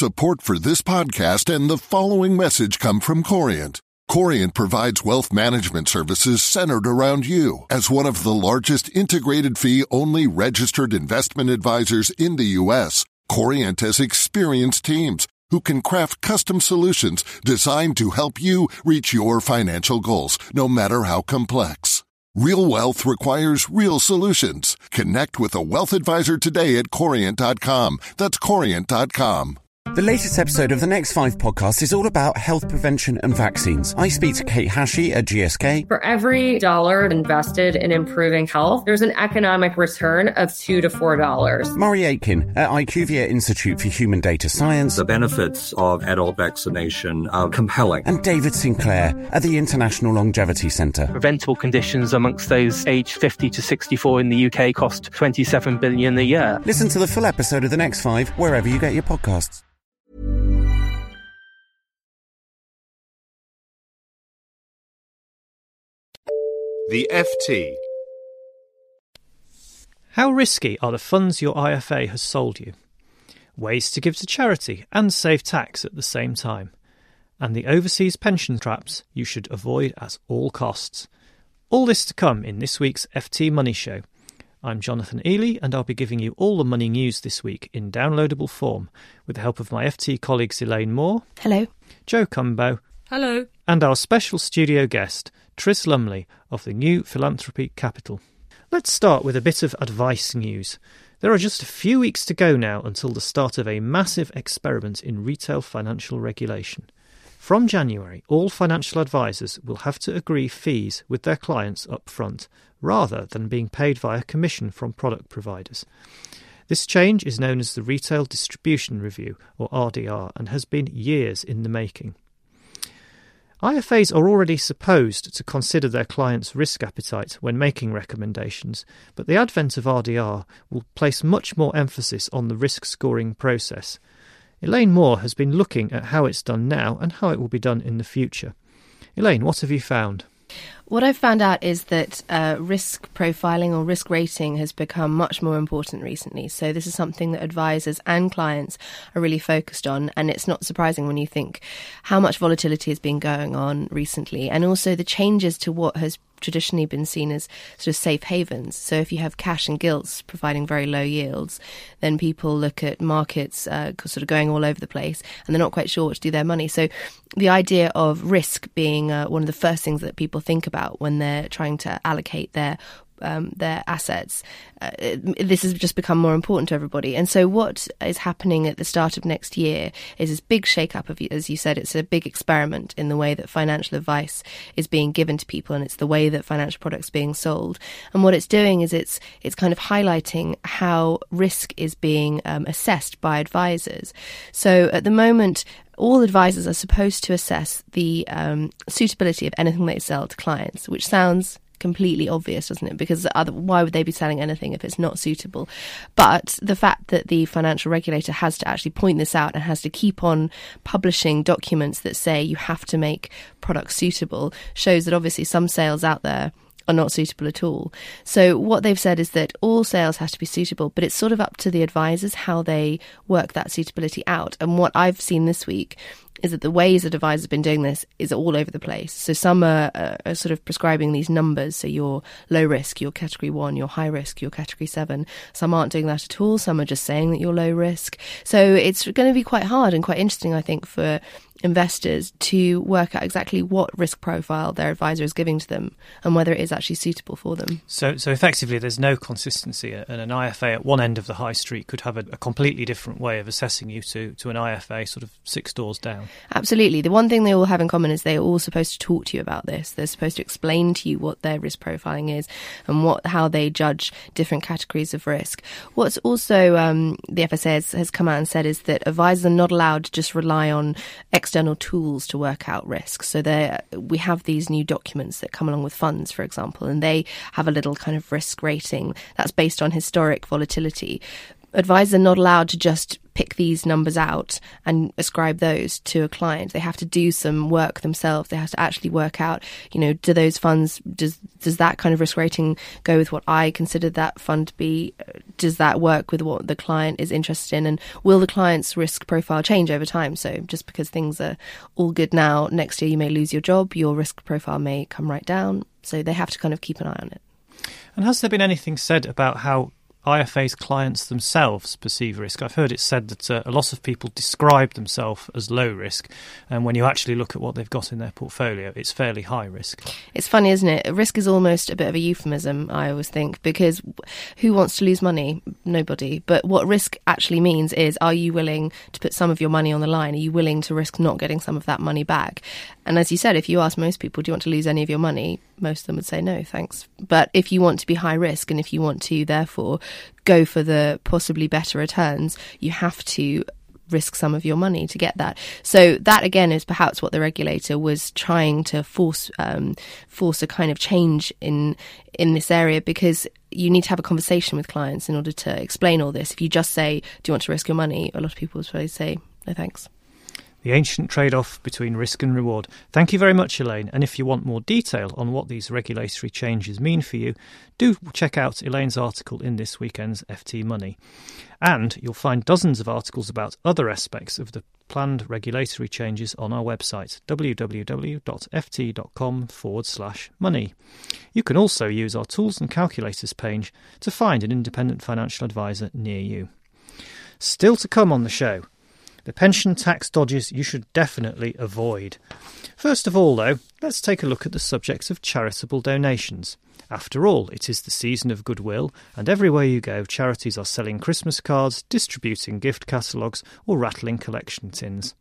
Support for this podcast and the following message come from Corient. Corient provides wealth management services centered around you. As one of the largest integrated fee-only registered investment advisors in the U.S., Corient has experienced teams who can craft custom solutions designed to help you reach your financial goals, no matter how complex. Real wealth requires real solutions. Connect with a wealth advisor today at Corient.com. That's Corient.com. The latest episode of the Next 5 podcast is all about health prevention and vaccines. I speak to Kate Hashey at GSK. For every dollar invested in improving health, there's an economic return of $2 to $4. Murray Aitken at IQVIA Institute for Human Data Science. The benefits of adult vaccination are compelling. And David Sinclair at the International Longevity Centre. Preventable conditions amongst those aged 50 to 64 in the UK cost $27 billion a year. Listen to the full episode of The Next 5 wherever you get your podcasts. The FT. How risky are the funds your IFA has sold you? Ways to give to charity and save tax at the same time. And the overseas pension traps you should avoid at all costs. All this to come in this week's FT Money Show. I'm Jonathan Ely, and I'll be giving you all the money news this week in downloadable form with the help of my FT colleagues Elaine Moore. Hello. Joe Cumbo. Hello. And our special studio guest, Tris Lumley of the New Philanthropy Capital. Let's start with a bit of advice news. There are just a few weeks to go now until the start of a massive experiment in retail financial regulation. From January, all financial advisors will have to agree fees with their clients up front, rather than being paid via commission from product providers. This change is known as the Retail Distribution Review, or RDR, and has been years in the making. IFAs are already supposed to consider their clients' risk appetite when making recommendations, but the advent of RDR will place much more emphasis on the risk scoring process. Elaine Moore has been looking at how it's done now and how it will be done in the future. Elaine, what have you found? What I've found out is that risk profiling or risk rating has become much more important recently. So this is something that advisors and clients are really focused on. And it's not surprising when you think how much volatility has been going on recently, and also the changes to what has traditionally been seen as sort of safe havens. So if you have cash and gilts providing very low yields, then people look at markets sort of going all over the place and they're not quite sure what to do with their money. So the idea of risk being one of the first things that people think about when they're trying to allocate their assets, this has just become more important to everybody. And so what is happening at the start of next year is this big shake-up of, as you said, it's a big experiment in the way that financial advice is being given to people, and it's the way that financial products are being sold. And what it's doing is it's kind of highlighting how risk is being assessed by advisors. So at the moment, all advisors are supposed to assess the suitability of anything they sell to clients, which sounds completely obvious, doesn't it? Because why would they be selling anything if it's not suitable? But the fact that the financial regulator has to actually point this out and has to keep on publishing documents that say you have to make products suitable shows that obviously some sales out there are not suitable at all. So what they've said is that all sales have to be suitable, but it's sort of up to the advisors how they work that suitability out. And what I've seen this week is that the ways that advisors have been doing this is all over the place. So some are sort of prescribing these numbers. So you're low risk, you're category 1, you're high risk, you're category 7. Some aren't doing that at all. Some are just saying that you're low risk. So it's going to be quite hard and quite interesting, I think, for investors to work out exactly what risk profile their advisor is giving to them and whether it is actually suitable for them. So effectively there's no consistency, and an IFA at one end of the high street could have a completely different way of assessing you to an IFA sort of 6 doors down. Absolutely. The one thing they all have in common is they're all supposed to talk to you about this. They're supposed to explain to you what their risk profiling is and how they judge different categories of risk. What's also the FSA has come out and said is that advisors are not allowed to just rely on external tools to work out risk. So we have these new documents that come along with funds, for example, and they have a little kind of risk rating that's based on historic volatility. Advisors are not allowed to just pick these numbers out and ascribe those to a client. They have to do some work themselves. They have to actually work out, do those funds, does that kind of risk rating go with what I consider that fund to be? Does that work with what the client is interested in? And will the client's risk profile change over time? So just because things are all good now, next year you may lose your job, your risk profile may come right down. So they have to kind of keep an eye on it. And has there been anything said about how IFA's clients themselves perceive risk? I've heard it said that a lot of people describe themselves as low risk, and when you actually look at what they've got in their portfolio, it's fairly high risk. It's funny, isn't it? Risk is almost a bit of a euphemism, I always think, because who wants to lose money? Nobody. But what risk actually means is, are you willing to put some of your money on the line? Are you willing to risk not getting some of that money back? And as you said, if you ask most people, do you want to lose any of your money? Most of them would say no, thanks. But if you want to be high risk, and if you want to, therefore, go for the possibly better returns, you have to risk some of your money to get that. So that, again, is perhaps what the regulator was trying to force a kind of change in this area, because you need to have a conversation with clients in order to explain all this. If you just say, do you want to risk your money? A lot of people will probably say, no, thanks. The ancient trade-off between risk and reward. Thank you very much, Elaine. And if you want more detail on what these regulatory changes mean for you, do check out Elaine's article in this weekend's FT Money. And you'll find dozens of articles about other aspects of the planned regulatory changes on our website, www.ft.com/money. You can also use our Tools and Calculators page to find an independent financial advisor near you. Still to come on the show, the pension tax dodges you should definitely avoid. First of all, though, let's take a look at the subject of charitable donations. After all, it is the season of goodwill, and everywhere you go, charities are selling Christmas cards, distributing gift catalogues, or rattling collection tins.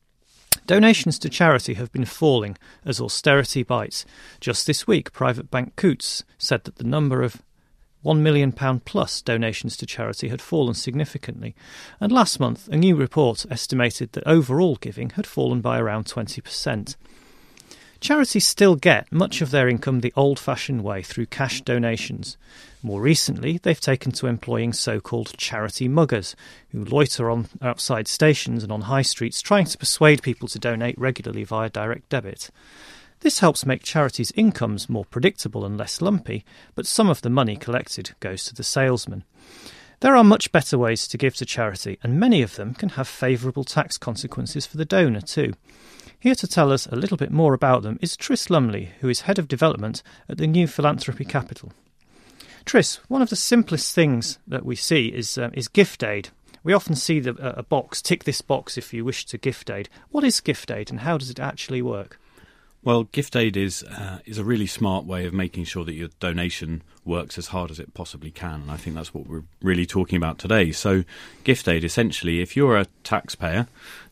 Donations to charity have been falling as austerity bites. Just this week, private bank Coutts said that the number of £1 million plus donations to charity had fallen significantly, and last month a new report estimated that overall giving had fallen by around 20%. Charities still get much of their income the old-fashioned way through cash donations. More recently, they've taken to employing so-called charity muggers, who loiter on outside stations and on high streets trying to persuade people to donate regularly via direct debit. This helps make charities' incomes more predictable and less lumpy, but some of the money collected goes to the salesman. There are much better ways to give to charity, and many of them can have favourable tax consequences for the donor too. Here to tell us a little bit more about them is Tris Lumley, who is Head of Development at the New Philanthropy Capital. Tris, one of the simplest things that we see is gift aid. We often see a box, tick this box if you wish to gift aid. What is gift aid and how does it actually work? Well, gift aid is a really smart way of making sure that your donation works as hard as it possibly can, and I think that's what we're really talking about today. So gift aid, essentially, if you're a taxpayer,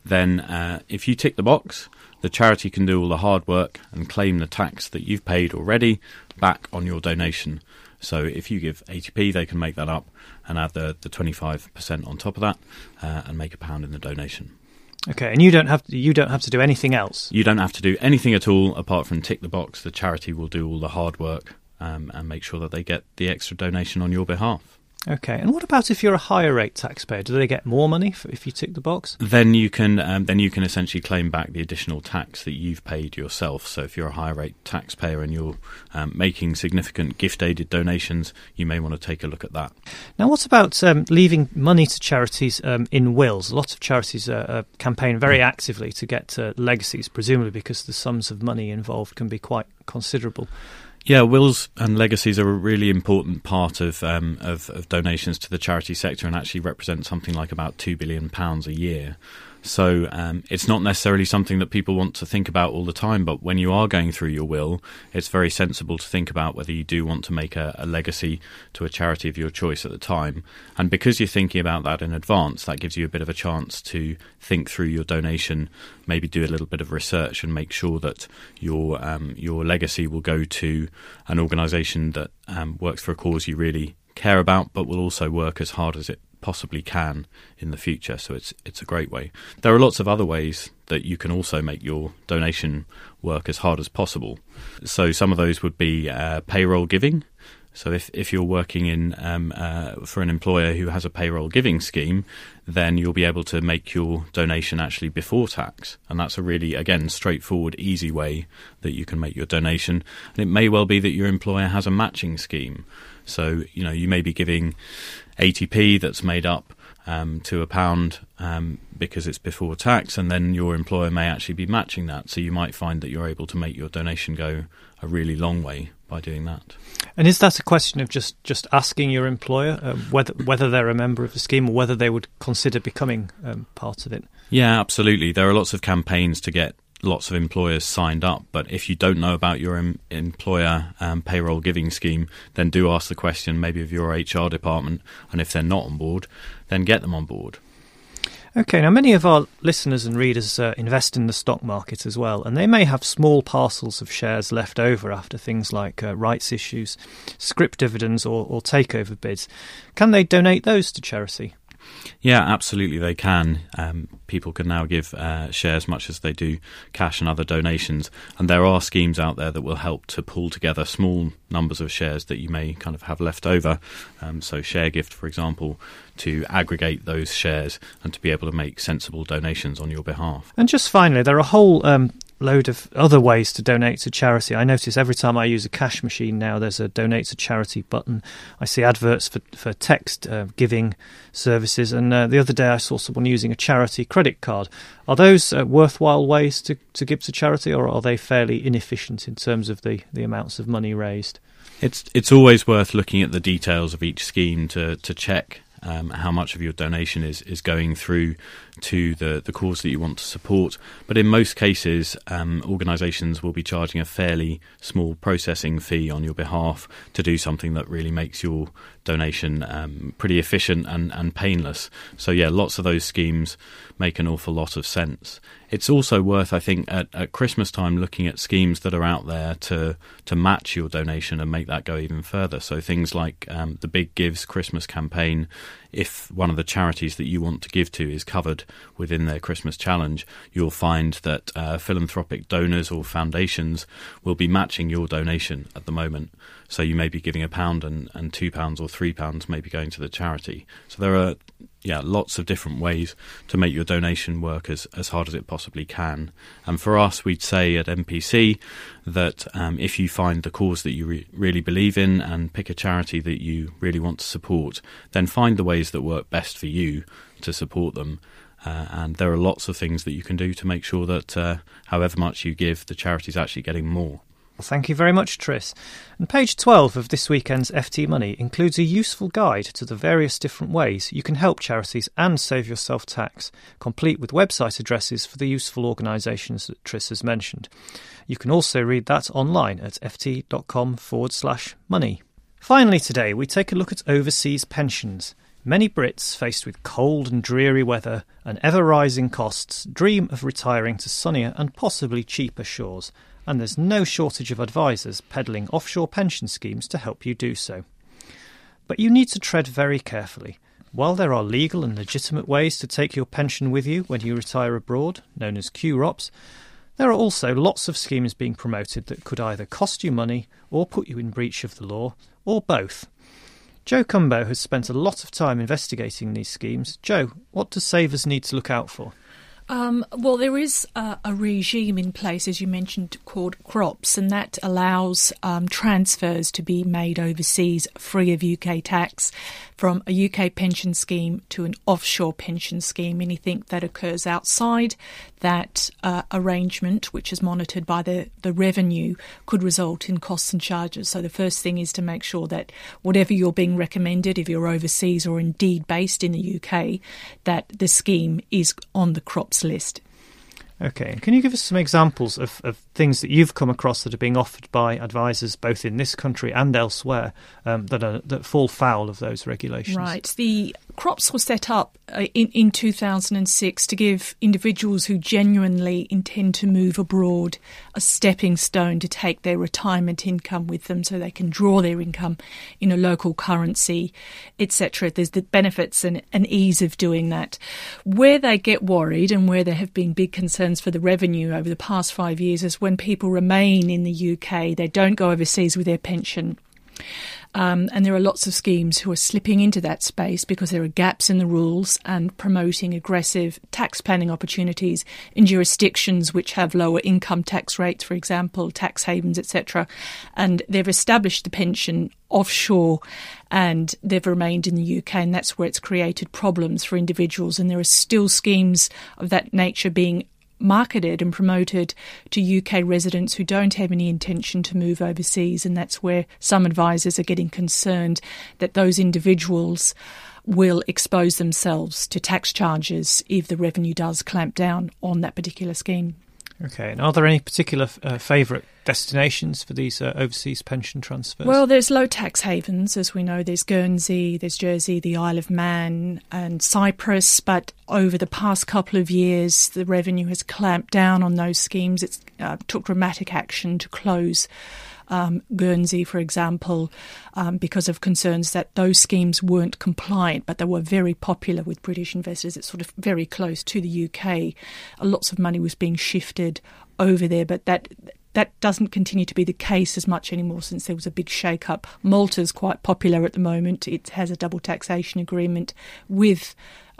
then if you tick the box, the charity can do all the hard work and claim the tax that you've paid already back on your donation. So if you give 80p, they can make that up and add the 25% on top of that and make £1 in the donation. Okay, and you don't have to do anything else? You don't have to do anything at all apart from tick the box. The charity will do all the hard work and make sure that they get the extra donation on your behalf. Okay, and what about if you're a higher rate taxpayer? Do they get more money if you tick the box? Then you can essentially claim back the additional tax that you've paid yourself. So if you're a higher rate taxpayer and you're making significant gift-aided donations, you may want to take a look at that. Now, what about leaving money to charities in wills? A lot of charities campaign very actively to get legacies, presumably because the sums of money involved can be quite considerable. Yeah, wills and legacies are a really important part of donations to the charity sector and actually represent something like about £2 billion a year. So it's not necessarily something that people want to think about all the time, but when you are going through your will, it's very sensible to think about whether you do want to make a legacy to a charity of your choice at the time. And because you're thinking about that in advance, that gives you a bit of a chance to think through your donation, maybe do a little bit of research and make sure that your legacy will go to an organisation that works for a cause you really care about, but will also work as hard as it possibly can in the future. So it's a great way. There are lots of other ways that you can also make your donation work as hard as possible. So some of those would be payroll giving. So if you're working in for an employer who has a payroll giving scheme, then you'll be able to make your donation actually before tax. And that's a really, again, straightforward, easy way that you can make your donation. And it may well be that your employer has a matching scheme. So, you may be giving 80p that's made up to £1 because it's before tax, and then your employer may actually be matching that. So you might find that you're able to make your donation go a really long way by doing that. And is that a question of just asking your employer whether they're a member of the scheme or whether they would consider becoming part of it? Yeah, absolutely. There are lots of campaigns to get lots of employers signed up, but if you don't know about your employer payroll giving scheme, then do ask the question maybe of your HR department, and if they're not on board, then get them on board. Okay, now many of our listeners and readers invest in the stock market as well, and they may have small parcels of shares left over after things like rights issues, scrip dividends or takeover bids. Can they donate those to charity? Yeah, absolutely they can. People can now give shares much as they do cash and other donations, and there are schemes out there that will help to pull together small numbers of shares that you may kind of have left over. So ShareGift, for example, to aggregate those shares and to be able to make sensible donations on your behalf. And just finally, there are a whole load of other ways to donate to charity. I notice every time I use a cash machine now, there's a donate to charity button. I see adverts for text giving services, and the other day I saw someone using a charity credit card. Are those worthwhile ways to give to charity, or are they fairly inefficient in terms of the amounts of money raised? It's always worth looking at the details of each scheme to check how much of your donation is going through to the cause that you want to support. But in most cases, organisations will be charging a fairly small processing fee on your behalf to do something that really makes your donation pretty efficient and painless. So yeah, lots of those schemes make an awful lot of sense. It's also worth, I think, at Christmas time looking at schemes that are out there to match your donation and make that go even further. So things like the Big Gives Christmas campaign, if one of the charities that you want to give to is covered within their Christmas challenge, you'll find that philanthropic donors or foundations will be matching your donation at the moment. So you may be giving £1 and £2 or £3 may be going to the charity. So there are lots of different ways to make your donation work as hard as it possibly can. And for us, we'd say at MPC that if you find the cause that you really believe in and pick a charity that you really want to support, then find the ways that work best for you to support them. And there are lots of things that you can do to make sure that however much you give, the charity's actually getting more. Well, thank you very much, Tris. And page 12 of this weekend's FT Money includes a useful guide to the various different ways you can help charities and save yourself tax, complete with website addresses for the useful organisations that Tris has mentioned. You can also read that online at ft.com/money. Finally today, we take a look at overseas pensions. Many Brits, faced with cold and dreary weather and ever-rising costs, dream of retiring to sunnier and possibly cheaper shores, and there's no shortage of advisors peddling offshore pension schemes to help you do so. But you need to tread very carefully. While there are legal and legitimate ways to take your pension with you when you retire abroad, known as QROPs, there are also lots of schemes being promoted that could either cost you money or put you in breach of the law, or both. Joe Cumbo has spent a lot of time investigating these schemes. Joe, what do savers need to look out for? Well, there is a regime in place, as you mentioned, called CROPS, and that allows transfers to be made overseas free of UK tax from a UK pension scheme to an offshore pension scheme. Anything that occurs outside that arrangement, which is monitored by the revenue, could result in costs and charges. So the first thing is to make sure that whatever you're being recommended, if you're overseas or indeed based in the UK, that the scheme is on the CROPS list. Okay, can you give us some examples of things that you've come across that are being offered by advisors both in this country and elsewhere that fall foul of those regulations? Right. The CROPS was set up in 2006 to give individuals who genuinely intend to move abroad a stepping stone to take their retirement income with them so they can draw their income in a local currency, etc. There's the benefits and ease of doing that. Where they get worried and where there have been big concerns for the revenue over the past 5 years is when people remain in the UK, they don't go overseas with their pension. And there are lots of schemes who are slipping into that space because there are gaps in the rules and promoting aggressive tax planning opportunities in jurisdictions which have lower income tax rates, for example, tax havens, etc. And they've established the pension offshore and they've remained in the UK, and that's where it's created problems for individuals. And there are still schemes of that nature being marketed and promoted to UK residents who don't have any intention to move overseas, and that's where some advisors are getting concerned that those individuals will expose themselves to tax charges if the revenue does clamp down on that particular scheme. Okay, and are there any particular favourite destinations for these overseas pension transfers? Well, there's low tax havens, as we know. There's Guernsey, there's Jersey, the Isle of Man and Cyprus, but over the past couple of years, the revenue has clamped down on those schemes. It took dramatic action to close Guernsey, for example, because of concerns that those schemes weren't compliant, but they were very popular with British investors. It's sort of very close to the UK. Lots of money was being shifted over there, but that doesn't continue to be the case as much anymore since there was a big shake-up. Malta's quite popular at the moment. It has a double taxation agreement with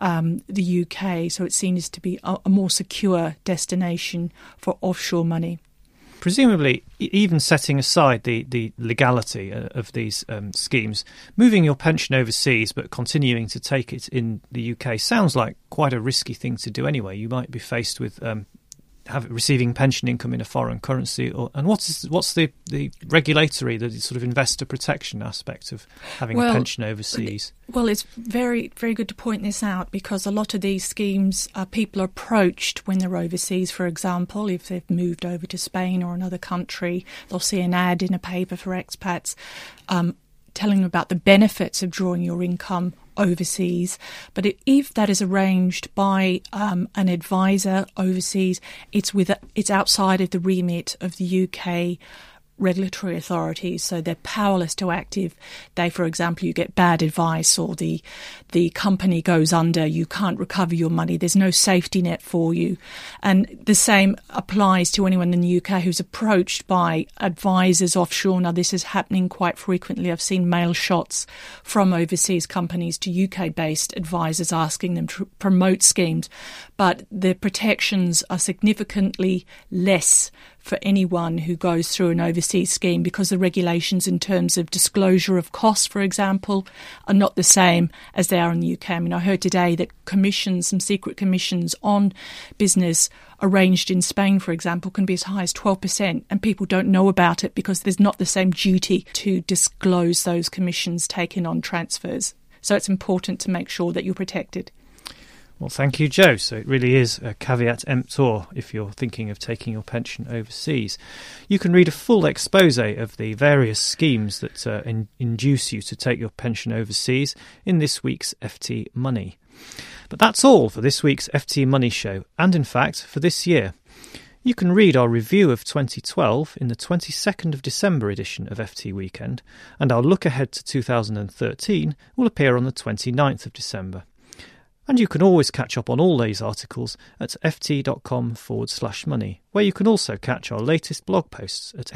the UK, so it seems to be a more secure destination for offshore money. Presumably, even setting aside the legality of these schemes, moving your pension overseas but continuing to take it in the UK sounds like quite a risky thing to do anyway. You might be faced with receiving pension income in a foreign currency, and what's the regulatory, the sort of investor protection aspect of having a pension overseas? Well, it's very, very good to point this out, because a lot of these schemes, people are approached when they're overseas. For example, if they've moved over to Spain or another country, they'll see an ad in a paper for expats telling them about the benefits of drawing your income overseas. But if that is arranged by an advisor overseas, it's outside of the remit of the UK regulatory authorities, so they're powerless to act if they, for example, you get bad advice or the company goes under, you can't recover your money, there's no safety net for you. And the same applies to anyone in the UK who's approached by advisors offshore. Now, this is happening quite frequently. I've seen mail shots from overseas companies to UK-based advisors asking them to promote schemes, but the protections are significantly less for anyone who goes through an overseas scheme, because the regulations in terms of disclosure of costs, for example, are not the same as they are in the UK. I mean, I heard today that some secret commissions on business arranged in Spain, for example, can be as high as 12%, and people don't know about it because there's not the same duty to disclose those commissions taken on transfers. So it's important to make sure that you're protected. Well, thank you, Jo. So it really is a caveat emptor if you're thinking of taking your pension overseas. You can read a full expose of the various schemes that induce you to take your pension overseas in this week's FT Money. But that's all for this week's FT Money show, and in fact for this year. You can read our review of 2012 in the 22nd of December edition of FT Weekend, and our look ahead to 2013 will appear on the 29th of December. And you can always catch up on all these articles at ft.com/money, where you can also catch our latest blog posts at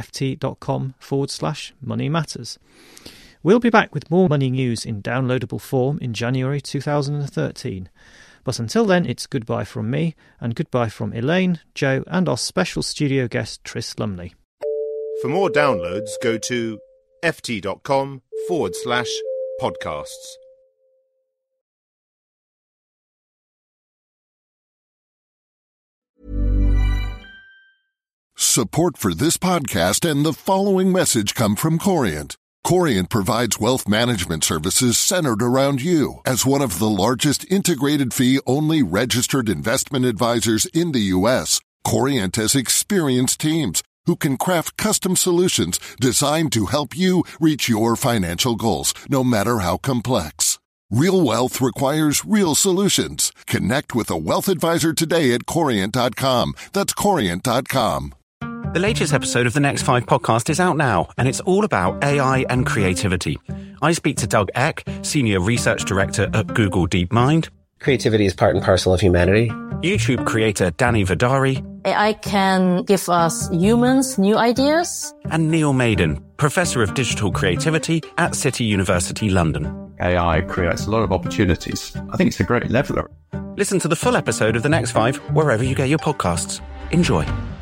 ft.com/money matters. We'll be back with more money news in downloadable form in January 2013. But until then, it's goodbye from me, and goodbye from Elaine, Jo, and our special studio guest, Tris Lumley. For more downloads, go to ft.com/podcasts. Support for this podcast and the following message come from Corient. Corient provides wealth management services centered around you. As one of the largest integrated fee-only registered investment advisors in the U.S., Corient has experienced teams who can craft custom solutions designed to help you reach your financial goals, no matter how complex. Real wealth requires real solutions. Connect with a wealth advisor today at Corient.com. That's Corient.com. The latest episode of the Next 5 podcast is out now, and it's all about AI and creativity. I speak to Doug Eck, Senior Research Director at Google DeepMind. Creativity is part and parcel of humanity. YouTube creator Danny Vidari. AI can give us humans new ideas. And Neil Maiden, Professor of Digital Creativity at City University London. AI creates a lot of opportunities. I think it's a great leveler. Listen to the full episode of The Next 5 wherever you get your podcasts. Enjoy.